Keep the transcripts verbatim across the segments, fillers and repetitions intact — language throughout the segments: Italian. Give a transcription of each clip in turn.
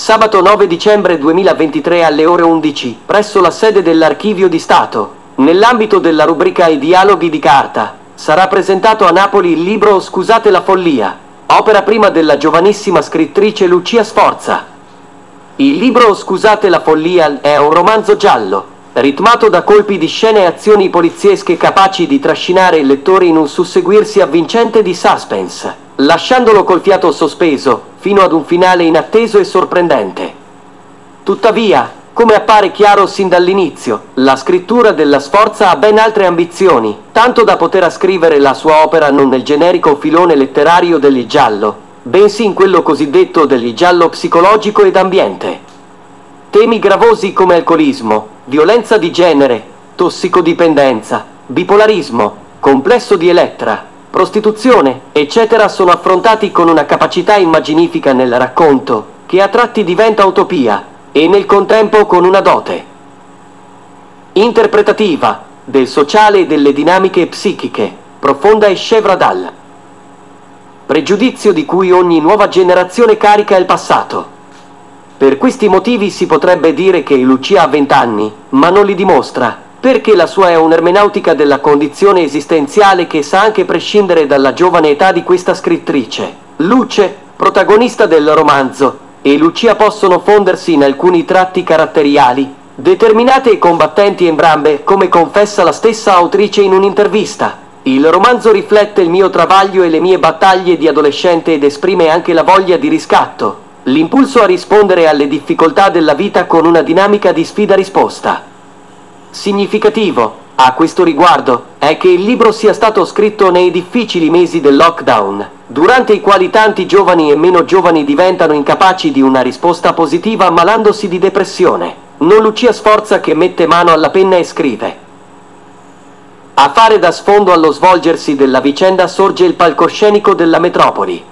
Sabato nove dicembre duemilaventitré alle ore undici, presso la sede dell'Archivio di Stato, nell'ambito della rubrica I dialoghi di carta, sarà presentato a Napoli il libro Scusate la follia, opera prima della giovanissima scrittrice Lucia Sforza. Il libro Scusate la follia è un romanzo giallo, ritmato da colpi di scene e azioni poliziesche capaci di trascinare il lettore in un susseguirsi avvincente di suspense, lasciandolo col fiato sospeso, fino ad un finale inatteso e sorprendente. Tuttavia, come appare chiaro sin dall'inizio, la scrittura della Sforza ha ben altre ambizioni, tanto da poter ascrivere la sua opera non nel generico filone letterario del giallo, bensì in quello cosiddetto del giallo psicologico ed ambiente. Temi gravosi come alcolismo, violenza di genere, tossicodipendenza, bipolarismo, complesso di Elettra, prostituzione, eccetera sono affrontati con una capacità immaginifica nel racconto, che a tratti diventa utopia, e nel contempo con una dote interpretativa, del sociale e delle dinamiche psichiche, profonda e scevra dal pregiudizio di cui ogni nuova generazione carica il passato. Per questi motivi si potrebbe dire che Lucia ha vent'anni, ma non li dimostra, perché la sua è un'ermeneutica della condizione esistenziale che sa anche prescindere dalla giovane età di questa scrittrice. Luce, protagonista del romanzo, e Lucia possono fondersi in alcuni tratti caratteriali, determinate e combattenti entrambe, come confessa la stessa autrice in un'intervista. Il romanzo riflette il mio travaglio e le mie battaglie di adolescente ed esprime anche la voglia di riscatto, l'impulso a rispondere alle difficoltà della vita con una dinamica di sfida-risposta. Significativo, a questo riguardo, è che il libro sia stato scritto nei difficili mesi del lockdown, durante i quali tanti giovani e meno giovani diventano incapaci di una risposta positiva ammalandosi di depressione. Non Lucia Sforza che mette mano alla penna e scrive. A fare da sfondo allo svolgersi della vicenda sorge il palcoscenico della metropoli.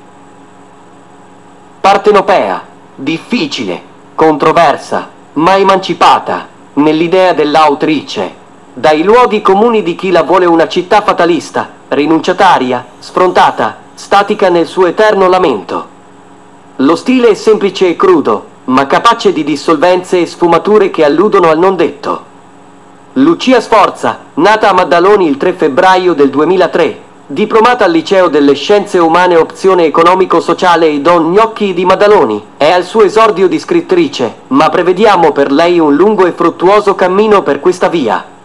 Partenopea, difficile, controversa, ma emancipata, nell'idea dell'autrice, dai luoghi comuni di chi la vuole una città fatalista, rinunciataria, sfrontata, statica nel suo eterno lamento. Lo stile è semplice e crudo, ma capace di dissolvenze e sfumature che alludono al non detto. Lucia Sforza, nata a Maddaloni il tre febbraio del duemilatré, diplomata al Liceo delle Scienze Umane opzione economico-sociale e Don Gnocchi di Maddaloni, è al suo esordio di scrittrice, ma prevediamo per lei un lungo e fruttuoso cammino per questa via.